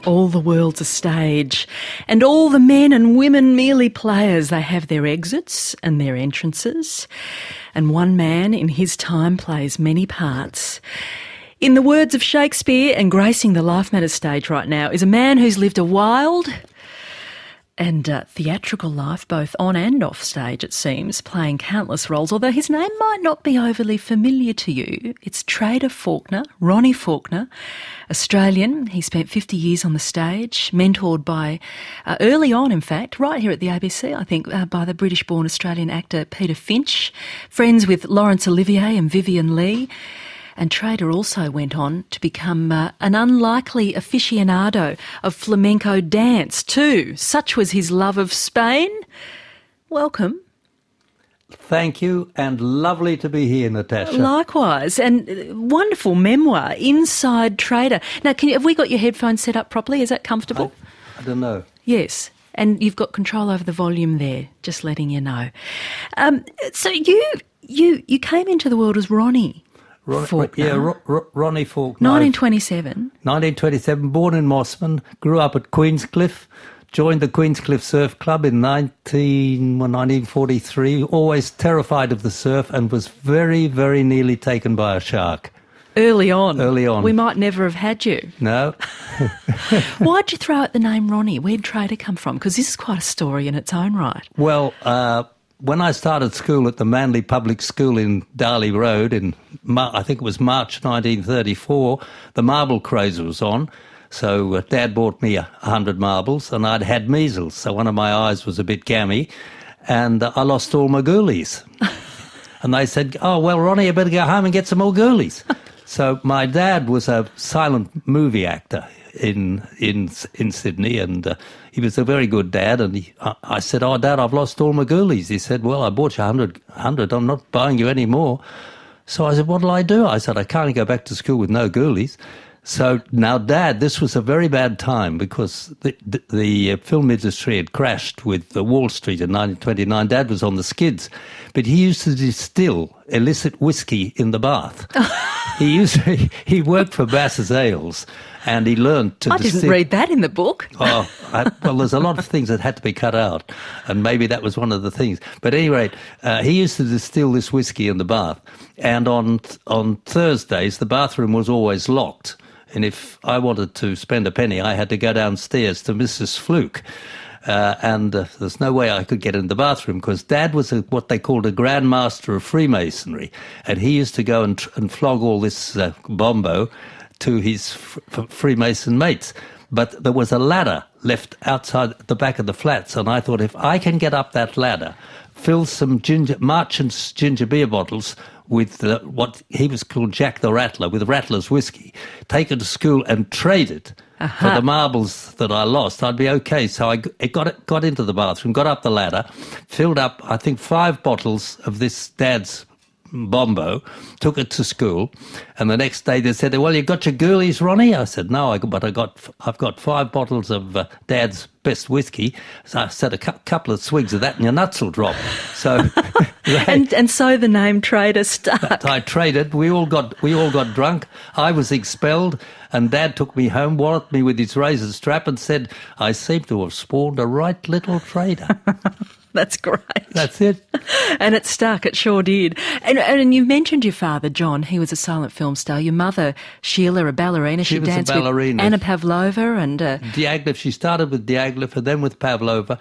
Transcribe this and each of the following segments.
All the world's a stage, and all the men and women merely players. They have their exits and their entrances, and one man in his time plays many parts. In the words of Shakespeare, and gracing the Life Matters stage right now, is a man who's lived a wild and theatrical life, both on and off stage, it seems, playing countless roles, although his name might not be overly familiar to you. It's Trader Faulkner, Ronnie Faulkner, Australian. He spent 50 years on the stage, mentored by, early on in fact, right here at the ABC, I think, by the British-born Australian actor Peter Finch, friends with Laurence Olivier and Vivian Leigh. And Trader also went on to become an unlikely aficionado of flamenco dance too. Such was his love of Spain. Welcome. Thank you, and lovely to be here, Natasha. Likewise, and wonderful memoir, Inside Trader. Now, have we got your headphones set up properly? Is that comfortable? I don't know. Yes, and you've got control over the volume there, just letting you know. So you came into the world as Ronnie Faulkner. Yeah, Ronnie Faulkner. 1927. 1927, born in Mossman, grew up at Queenscliff, joined the Queenscliff Surf Club in 1943, always terrified of the surf, and was very, very nearly taken by a shark. Early on. We might never have had you. No. Why'd you throw out the name Ronnie? Where'd Trader come from? Because this is quite a story in its own right. Well, when I started school at the Manly Public School in Darley Road in, I think it was March 1934, the marble craze was on. So Dad bought me 100 marbles, and I'd had measles, so one of my eyes was a bit gammy, and I lost all my ghoulies. And they said, "Oh, well, Ronnie, you better go home and get some more ghoulies." So my dad was a silent movie actor in Sydney, and he was a very good dad. And I said, "Oh, Dad, I've lost all my ghoulies." He said, "Well, I bought you 100. I'm not buying you any more." So I said, "What'll I do?" I said, "I can't go back to school with no ghoulies." So now, Dad, this was a very bad time because the film industry had crashed with Wall Street in 1929. Dad was on the skids, but he used to distill illicit whiskey in the bath. He worked for Bass's Ales, and he learned to distill. I didn't read that in the book. Well, there's a lot of things that had to be cut out, and maybe that was one of the things. But at any rate, he used to distill this whiskey in the bath, and on Thursdays, the bathroom was always locked. And if I wanted to spend a penny, I had to go downstairs to Mrs. Fluke. And there's no way I could get in the bathroom because Dad was what they called a Grand Master of Freemasonry. And he used to go and flog all this bombo to his Freemason mates. But there was a ladder left outside the back of the flats. And I thought, if I can get up that ladder, fill some Marchant's ginger beer bottles with what he was called Jack the Rattler, with Rattler's whiskey, take it to school and trade it for the marbles that I lost, I'd be okay. So I got into the bathroom, got up the ladder, filled up, I think, 5 bottles of this Dad's bombo, took it to school, and the next day they said, "Well, you got your ghoulies, Ronnie?" I said, "No, I've got 5 bottles of Dad's best whiskey." So I said, "A couple of swigs of that and your nuts will drop." So and so the name Trader stuck. I traded. We all got drunk. I was expelled, and Dad took me home, walloped me with his razor strap, and said, "I seem to have spawned a right little trader." That's great. That's it. And it stuck, it sure did. And you mentioned your father, John. He was a silent film star. Your mother, Sheila, a ballerina. She danced with Anna Pavlova and Diaghilev. She started with Diaghilev and then with Pavlova,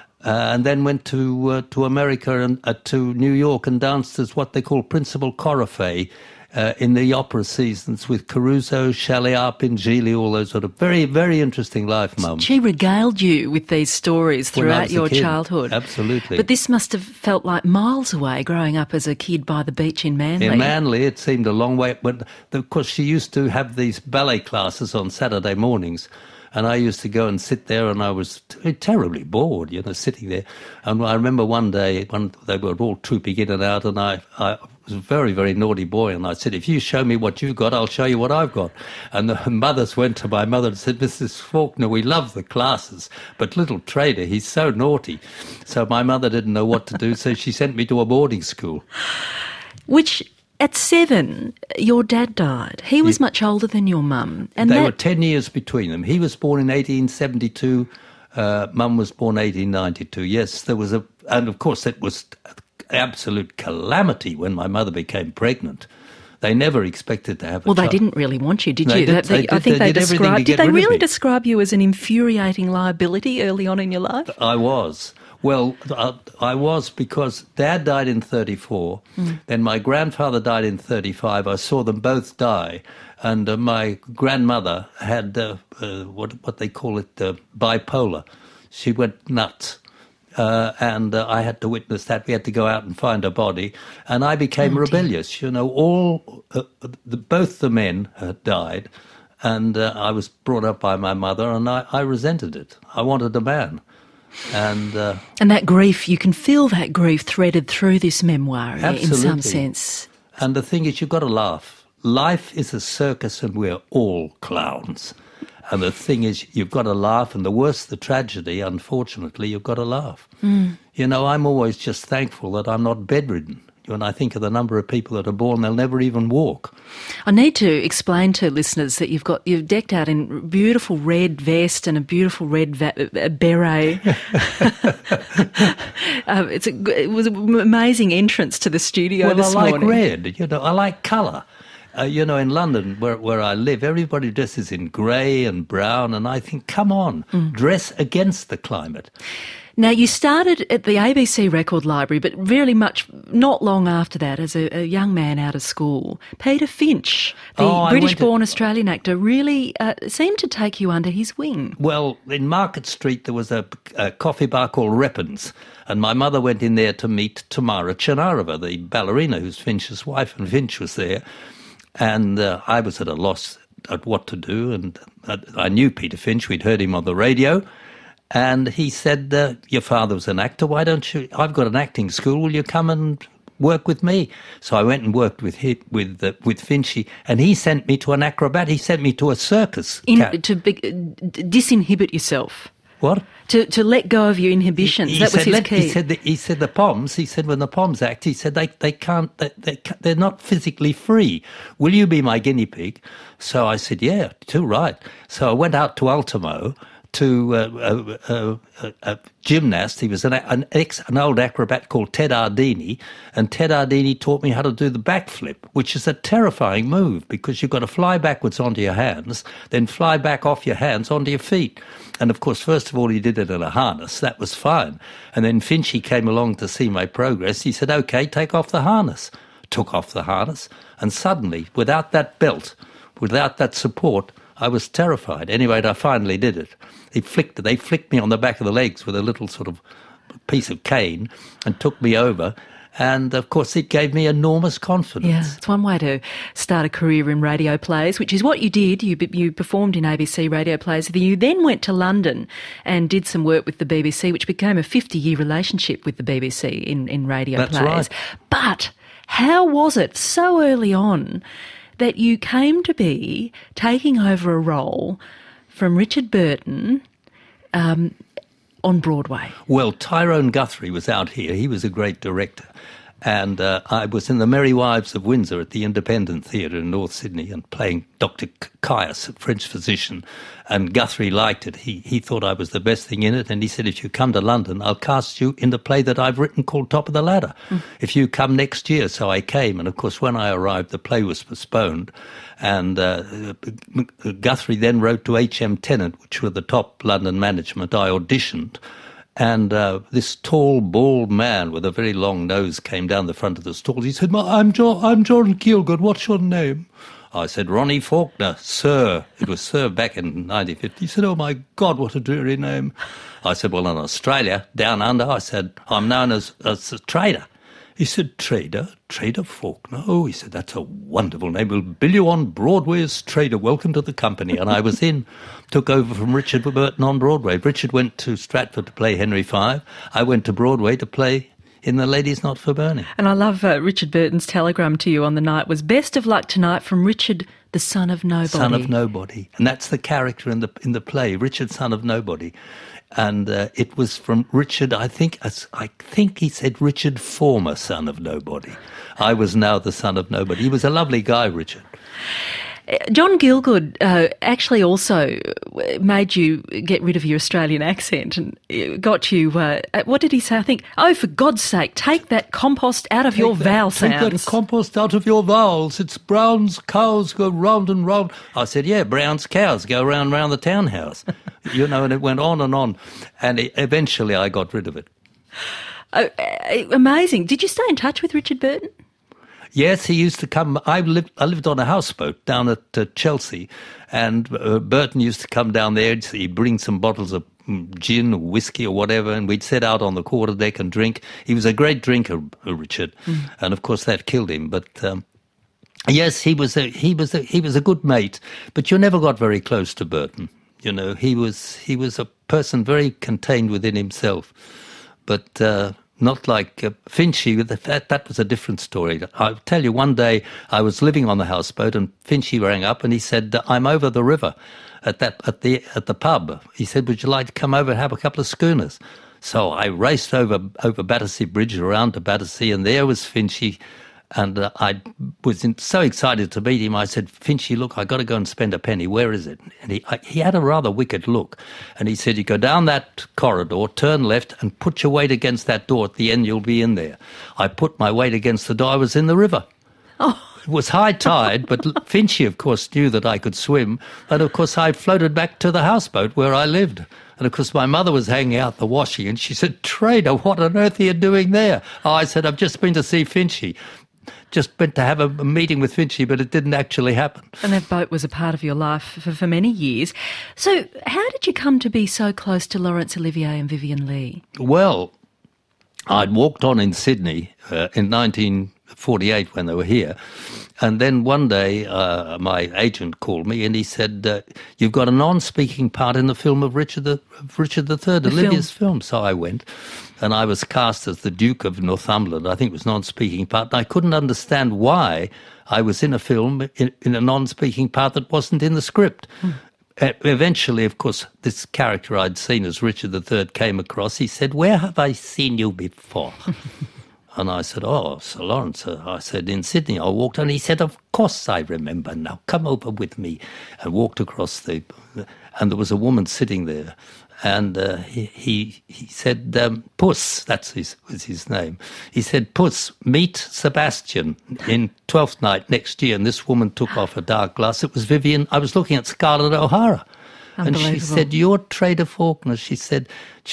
and then went to America and to New York and danced as what they call principal coryphée in the opera seasons with Caruso, Chaliar, Pingili, all those sort of very, very interesting life, Mum. She regaled you with these stories throughout your childhood. Absolutely. But this must have felt like miles away, growing up as a kid by the beach in Manly. In Manly, it seemed a long way. But of course, she used to have these ballet classes on Saturday mornings. And I used to go and sit there, and I was terribly bored, sitting there. And I remember one day when they were all trooping in and out, and I was a very, very naughty boy, and I said, "If you show me what you've got, I'll show you what I've got." And the mothers went to my mother and said, "Mrs. Faulkner, we love the classes, but little Trader, he's so naughty." So my mother didn't know what to do, so she sent me to a boarding school. Which At 7, your dad died. He was much older than your mum. And they were 10 years between them. He was born in 1872. Mum was born 1892. Yes, there was and of course it was absolute calamity when my mother became pregnant. They never expected to have a child. Well, they didn't really want you, did you? I think they described. Did they really describe you as an infuriating liability early on in your life? I was. Well, I was because Dad died in 34. Then my grandfather died in 35. I saw them both die. And my grandmother had what they call it, bipolar. She went nuts. And I had to witness that. We had to go out and find her body. And I became rebellious. You know, both the men had died. And I was brought up by my mother, and I resented it. I wanted a man. And that grief, you can feel that grief threaded through this memoir in some sense. And the thing is, you've got to laugh. Life is a circus and we're all clowns. And the thing is, you've got to laugh, and the worse the tragedy, unfortunately, you've got to laugh. You know, I'm always just thankful that I'm not bedridden. When I think of the number of people that are born, they'll never even walk. I need to explain to listeners that you've decked out in beautiful red vest and a beautiful red beret. It was an amazing entrance to the studio this morning. Well, I like red. You know, I like colour. You know, in London, where I live, everybody dresses in grey and brown, and I think, come on, dress against the climate. Now, you started at the ABC Record Library, but very much not long after that, as a young man out of school. Peter Finch, the British-born Australian actor, really seemed to take you under his wing. Well, in Market Street there was a coffee bar called Reppin's, and my mother went in there to meet Tamara Chernarova, the ballerina who's Finch's wife, and Finch was there. And I was at a loss at what to do, and I knew Peter Finch. We'd heard him on the radio. And he said, your father was an actor, why don't you, I've got an acting school, will you come and work with me? So I went and worked with Finchy, and he sent me to an acrobat, he sent me to a circus. To disinhibit yourself. What? To let go of your inhibitions, that was his key. He said the Poms, when the Poms act, he said they're not physically free. Will you be my guinea pig? So I said, yeah, too right. So I went out to Ultimo, to a gymnast. He was an old acrobat called Ted Ardini, and Ted Ardini taught me how to do the backflip, which is a terrifying move because you've got to fly backwards onto your hands, then fly back off your hands onto your feet. And of course, first of all, he did it in a harness. That was fine. And then Finchy came along to see my progress. He said, okay, take off the harness. Took off the harness, and suddenly, without that belt, without that support, I was terrified. Anyway, I finally did it. They flicked me on the back of the legs with a little sort of piece of cane and took me over. And, of course, it gave me enormous confidence. Yeah, it's one way to start a career in radio plays, which is what you did. You performed in ABC radio plays. You then went to London and did some work with the BBC, which became a 50-year relationship with the BBC in radio plays. That's right. But how was it so early on that you came to be taking over a role from Richard Burton on Broadway? Well, Tyrone Guthrie was out here. He was a great director. And I was in The Merry Wives of Windsor at the Independent Theatre in North Sydney and playing Dr. Caius, a French physician. And Guthrie liked it. He thought I was the best thing in it. And he said, if you come to London, I'll cast you in the play that I've written called Top of the Ladder. If you come next year. So I came. And, of course, when I arrived, the play was postponed. And Guthrie then wrote to H.M. Tennant, which were the top London management. I auditioned. And this tall, bald man with a very long nose came down the front of the stall. He said, I'm John Gielgud. What's your name? I said, Ronnie Faulkner, sir. It was sir back in 1950. He said, oh, my God, what a dreary name. I said, well, in Australia, down under, I said, I'm known as a trader. He said, Trader Faulkner? Oh, he said, that's a wonderful name. We'll bill you on Broadway as Trader. Welcome to the company. And I was took over from Richard Burton on Broadway. Richard went to Stratford to play Henry V. I went to Broadway to play in The Ladies Not for Burning. And I love Richard Burton's telegram to you on the night was, best of luck tonight from Richard The Son of Nobody. Son of Nobody. And that's the character in the play, Richard, Son of Nobody. And it was from Richard, I think he said Richard, former Son of Nobody. I was now the Son of Nobody. He was a lovely guy, Richard. John Gielgud actually also made you get rid of your Australian accent and got you, what did he say? I think, oh, for God's sake, take that compost out of your vowel sounds. Take that compost out of your vowels. It's Brown's cows go round and round. I said, yeah, Brown's cows go round and round the townhouse. And it went on. And eventually I got rid of it. Amazing. Did you stay in touch with Richard Burton? Yes, he used to come. I lived on a houseboat down at Chelsea, and Burton used to come down there. He'd bring some bottles of gin or whiskey or whatever, and we'd sit out on the quarterdeck and drink. He was a great drinker, Richard, and of course that killed him. But yes, he was a good mate. But you never got very close to Burton. He was a person very contained within himself, but. Not like Finchy, that was a different story. I'll tell you, one day I was living on the houseboat and Finchy rang up and he said, I'm over the river at the pub. He said, would you like to come over and have a couple of schooners? So I raced over Battersea Bridge around to Battersea, and there was Finchy. And I was so excited to meet him. I said, Finchy, look, I got to go and spend a penny. Where is it? And he had a rather wicked look. And he said, you go down that corridor, turn left, and put your weight against that door. At the end, you'll be in there. I put my weight against the door. I was in the river. Oh. It was high tide, but Finchy, of course, knew that I could swim. And, of course, I floated back to the houseboat where I lived. And, of course, my mother was hanging out the washing, and she said, Trader, what on earth are you doing there? Oh, I said, I've just been to see Finchy. Just went to have a meeting with Finchy, but it didn't actually happen. And that boat was a part of your life for many years. So how did you come to be so close to Laurence Olivier and Vivien Leigh? Well, I'd walked on in Sydney in 1948 when they were here. And then one day my agent called me and he said, you've got a non-speaking part in the film of Richard III, Olivia's film. So I went. And I was cast as the Duke of Northumberland. I think it was non-speaking part. And I couldn't understand why I was in a film in a non-speaking part that wasn't in the script. Eventually, of course, this character I'd seen as Richard III came across. He said, where have I seen you before? And I said, oh, Sir Laurence. I said, in Sydney. I walked on. He said, of course I remember now. Come over with me. And walked across and there was a woman sitting there. And he said, Puss, was his name. He said, Puss, meet Sebastian in Twelfth Night next year. And this woman took off her dark glass. It was Vivien. I was looking at Scarlett O'Hara. And she said, you're Trader Faulkner. She said,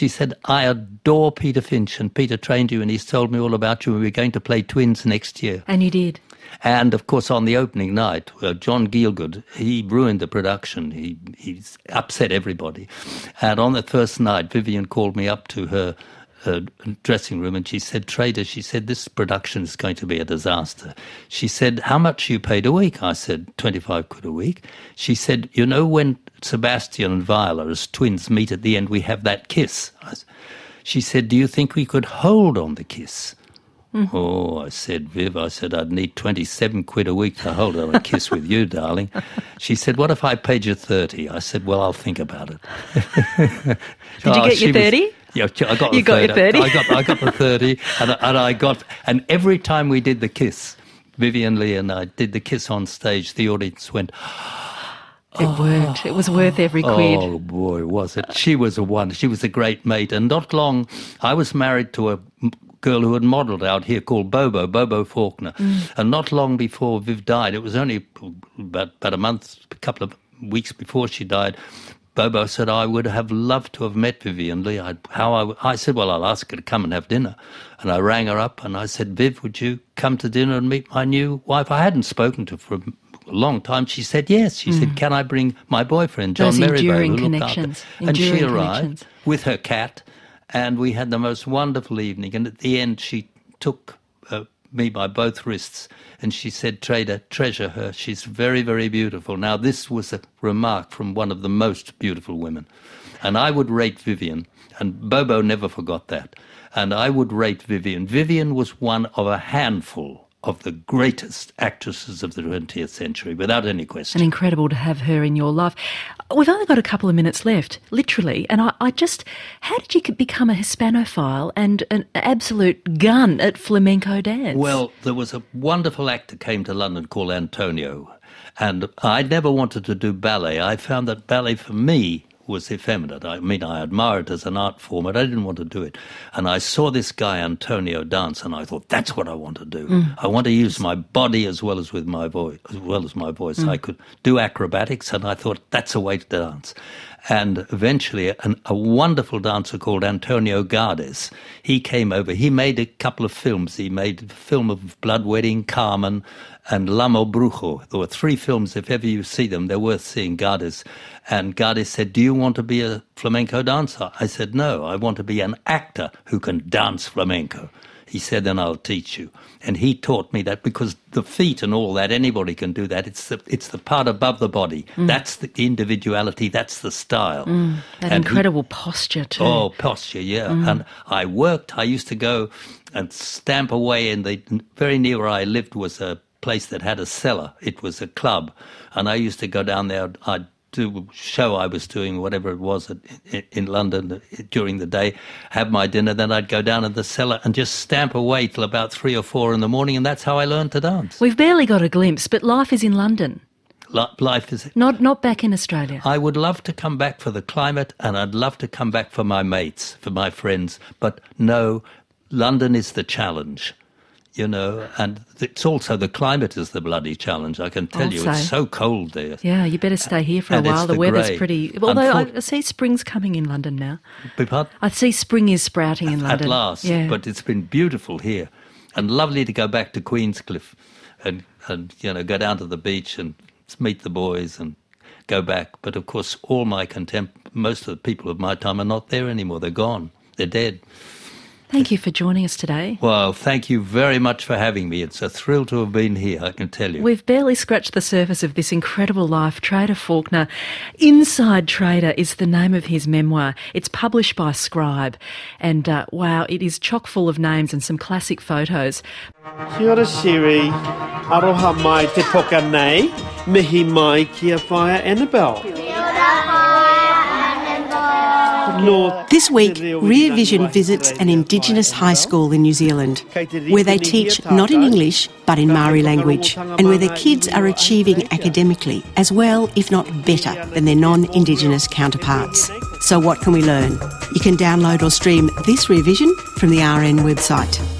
I adore Peter Finch, and Peter trained you, and he's told me all about you, and we're going to play twins next year. And you did. And, of course, on the opening night, John Gielgud, he ruined the production. He upset everybody. And on that first night, Vivien called me up to her dressing room and she said, Trader, she said, this production is going to be a disaster. She said, how much you paid a week? I said, 25 quid a week. She said, you know, when Sebastian and Viola as twins meet at the end, we have that kiss. She said, do you think we could hold on the kiss? Oh, I said, Viv, I'd need 27 quid a week to hold on a kiss with you, darling. She said, what if I paid you 30? I said, well, I'll think about it. Did you get your 30? Yeah, I got you got your 30. I got the 30, and every time we did the kiss, Vivien Leigh and I did the kiss on stage, the audience went, it worked. It was worth every quid. Oh, boy, was it. She was a wonder. She was a great mate. And not long, I was married to a girl who had modelled out here called Bobo Faulkner. And not long before Viv died, it was only about a couple of weeks before she died, Bobo said, I would have loved to have met Vivien Leigh. I said, well, I'll ask her to come and have dinner. And I rang her up and I said, Viv, would you come to dinner and meet my new wife? I hadn't spoken to her for a long time. She said, yes. She said, can I bring my boyfriend, John Merivale, who looked after? And she arrived with her cat, and we had the most wonderful evening. And at the end, she took me by both wrists and she said, Trader, treasure her. She's very, very beautiful. Now, this was a remark from one of the most beautiful women. And I would rate Vivien, and Bobo never forgot that. And I would rate Vivien. Vivien was one of a handful of the greatest actresses of the 20th century, without any question. And incredible to have her in your life. We've only got a couple of minutes left, literally, and I just... How did you become a Hispanophile and an absolute gun at flamenco dance? Well, there was a wonderful actor came to London called Antonio, and I never wanted to do ballet. I found that ballet, for me, was effeminate. I mean, I admire it as an art form, but I didn't want to do it. And I saw this guy, Antonio, dance, and I thought, that's what I want to do. I want to use my body as well as with my voice, I could do acrobatics, and I thought, that's a way to dance. And eventually, a wonderful dancer called Antonio Gades, he came over. He made a couple of films. He made a film of Blood Wedding, Carmen, and L'Amo Brujo. There were 3 films. If ever you see them, they're worth seeing. Gades. And Gades said, do you want to be a flamenco dancer? I said, no, I want to be an actor who can dance flamenco. He said, then I'll teach you. And he taught me that, because the feet and all that, anybody can do that. It's the part above the body. That's the individuality. That's the style. That and incredible posture too. Oh, posture, yeah. And I worked. I used to go and stamp away very near where I lived was a place that had a cellar. It was a club. And I used to go down there. I'd do a show I was doing, whatever it was in London during the day, have my dinner, then I'd go down in the cellar and just stamp away till about 3 or 4 in the morning, and that's how I learned to dance. We've barely got a glimpse, but life is in London. Life is... Not back in Australia. I would love to come back for the climate, and I'd love to come back for my mates, for my friends, but no, London is the challenge. You know, and it's also the climate is the bloody challenge, I can tell you. It's so cold there. Yeah, you better stay here for a while. The weather's pretty... Although I see spring's coming in London now. I see spring is sprouting in London. At last, yeah. But it's been beautiful here. And lovely to go back to Queenscliff and you know, go down to the beach and meet the boys and go back. But of course, most of the people of my time are not there anymore. They're gone. They're dead. Thank you for joining us today. Well, thank you very much for having me. It's a thrill to have been here, I can tell you. We've barely scratched the surface of this incredible life. Trader Faulkner, Inside Trader is the name of his memoir. It's published by Scribe. And wow, it is chock full of names and some classic photos. Kia ora Siri, aroha mai te poka nei, mihi mai kia whaia Annabelle. This week, Rear Vision visits an Indigenous high school in New Zealand, where they teach not in English but in Māori language, and where their kids are achieving academically as well, if not better, than their non-Indigenous counterparts. So what can we learn? You can download or stream this Rear Vision from the RN website.